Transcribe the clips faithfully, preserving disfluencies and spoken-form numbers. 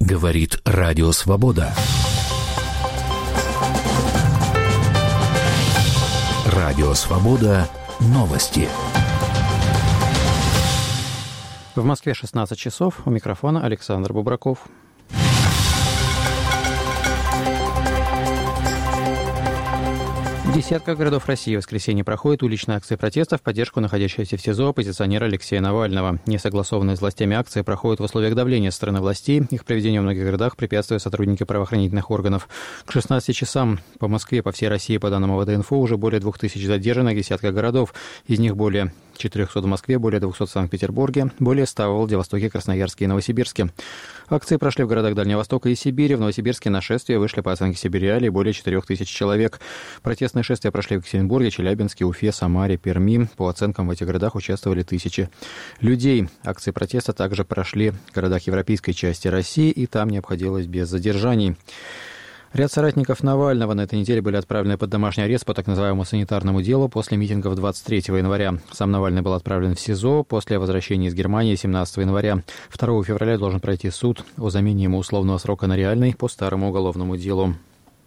Говорит Радио Свобода. Радио Свобода. Новости. В Москве шестнадцать часов. У микрофона Александр Бубраков. В десятках городов России в воскресенье проходит уличная акция протеста в поддержку находящегося в СИЗО оппозиционера Алексея Навального. Несогласованные с властями акции проходят в условиях давления со стороны властей. Их проведению в многих городах препятствуют сотрудники правоохранительных органов. К шестнадцати часам по Москве, по всей России, по данным ОВД-инфо, уже более двух тысяч задержанных в десятках городов. Из них более четырехсот в Москве, более двухсот в Санкт-Петербурге, более ста в Владивостоке, Красноярске и Новосибирске. Акции прошли в городах Дальнего Востока и Сибири. В Новосибирске на шествие вышли, по оценке Сибириали, более четырех тысяч человек. Протестные шествия прошли в Екатеринбурге, Челябинске, Уфе, Самаре, Перми. По оценкам, в этих городах участвовали тысячи людей. Акции протеста также прошли в городах европейской части России, и там не обходилось без задержаний. Ряд соратников Навального на этой неделе были отправлены под домашний арест по так называемому санитарному делу после митингов двадцать третьего января. Сам Навальный был отправлен в СИЗО после возвращения из Германии семнадцатого января. второго февраля должен пройти суд о замене ему условного срока на реальный по старому уголовному делу.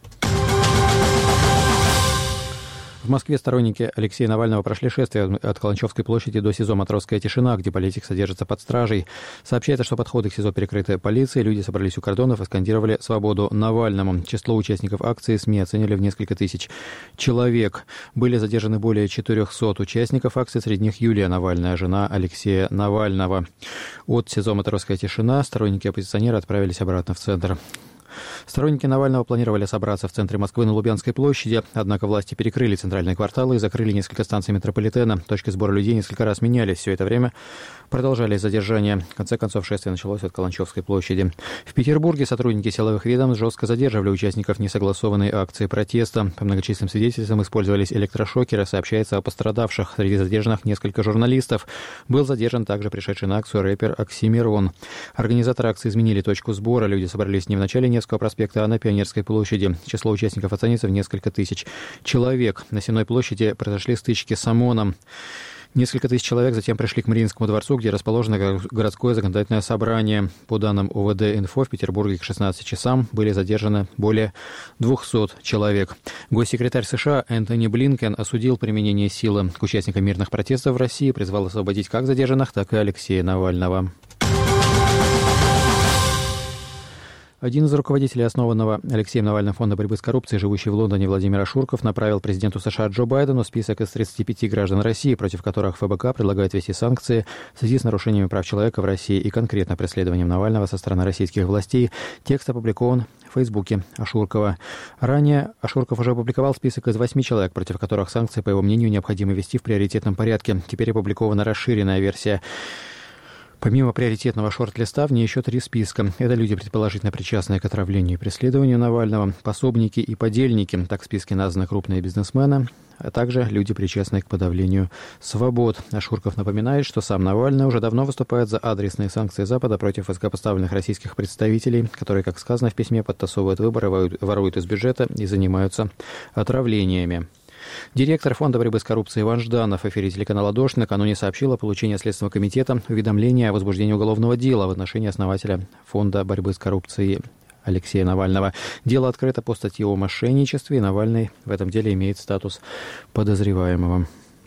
В Москве сторонники Алексея Навального прошли шествие от Каланчевской площади до СИЗО «Матросская тишина», где политик содержится под стражей. Сообщается, что подходы к СИЗО перекрыты полицией, люди собрались у кордонов и скандировали «Свободу Навальному». Число участников акции СМИ оценили в несколько тысяч человек. Были задержаны более четырехсот участников акции, среди них Юлия Навальная, жена Алексея Навального. От СИЗО «Матросская тишина» сторонники оппозиционера отправились обратно в центр. Сторонники Навального планировали собраться в центре Москвы на Лубянской площади, однако власти перекрыли центральные кварталы и закрыли несколько станций метрополитена. Точки сбора людей несколько раз менялись. Все это время продолжались задержания. В конце концов, шествие началось от Каланчевской площади. В Петербурге сотрудники силовых ведомств жестко задерживали участников несогласованной акции протеста. По многочисленным свидетельствам использовались электрошокеры. Сообщается о пострадавших. Среди задержанных несколько журналистов. Был задержан также пришедший на акцию рэпер Оксимирон. Организаторы акции изменили точку сбора. Люди собрались не в начале Невского проспекта, а на Пионерской площади. Число участников оценится в несколько тысяч человек. На Сенной площади произошли стычки с ОМОНом. Несколько тысяч человек затем пришли к Мариинскому дворцу, где расположено городское законодательное собрание. По данным ОВД-инфо, в Петербурге к шестнадцати часам были задержаны более двухсот человек. Госсекретарь США Энтони Блинкен осудил применение силы к участникам мирных протестов в России, призвал освободить как задержанных, так и Алексея Навального. Один из руководителей основанного Алексеем Навальным фонда борьбы с коррупцией, живущий в Лондоне, Владимир Ашурков, направил президенту США Джо Байдену список из тридцати пяти граждан России, против которых ФБК предлагает ввести санкции в связи с нарушениями прав человека в России и конкретно преследованием Навального со стороны российских властей. Текст опубликован в Фейсбуке Ашуркова. Ранее Ашурков уже опубликовал список из восьми человек, против которых санкции, по его мнению, необходимо ввести в приоритетном порядке. Теперь опубликована расширенная версия. Помимо приоритетного шорт-листа, в ней еще три списка. Это люди, предположительно причастные к отравлению и преследованию Навального, пособники и подельники, так в списке названы крупные бизнесмены, а также люди, причастные к подавлению свобод. Ашурков напоминает, что сам Навальный уже давно выступает за адресные санкции Запада против высокопоставленных российских представителей, которые, как сказано в письме, подтасовывают выборы, воруют из бюджета и занимаются отравлениями. Директор фонда борьбы с коррупцией Иван Жданов в эфире телеканала «Дождь» накануне сообщил о получении от Следственного комитета уведомления о возбуждении уголовного дела в отношении основателя фонда борьбы с коррупцией Алексея Навального. Дело открыто по статье о мошенничестве, и Навальный в этом деле имеет статус подозреваемого.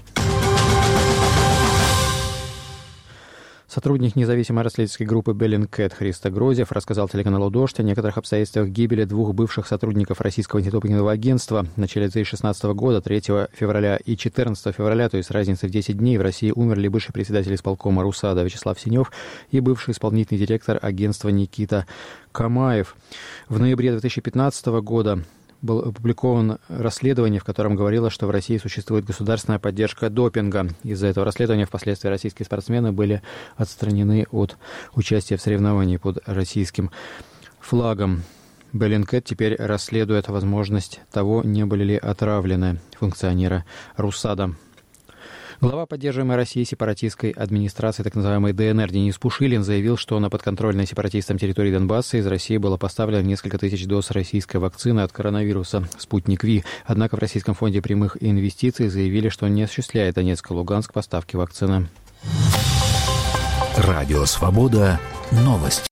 Сотрудник независимой расследовательской группы Bellingcat Христо Грозев рассказал телеканалу «Дождь» о некоторых обстоятельствах гибели двух бывших сотрудников Российского антидопингового агентства. В начале две тысячи шестнадцатого года, третьего февраля и четырнадцатого февраля, то есть разница в десять дней, в России умерли бывший председатель исполкома РУСАДА Вячеслав Синев и бывший исполнительный директор агентства Никита Камаев. В ноябре две тысячи пятнадцатого года было опубликовано расследование, в котором говорилось, что в России существует государственная поддержка допинга. Из-за этого расследования впоследствии российские спортсмены были отстранены от участия в соревновании под российским флагом. Bellingcat теперь расследует возможность того, не были ли отравлены функционеры РУСАДА. Глава поддерживаемой Россией сепаратистской администрации, так называемой ДНР, Денис Пушилин заявил, что на подконтрольной сепаратистам территории Донбасса из России было поставлено несколько тысяч доз российской вакцины от коронавируса «Спутник Ви». Однако в Российском фонде прямых инвестиций заявили, что не осуществляет Донецк и Луганск поставки вакцины. Радио «Свобода». Новости.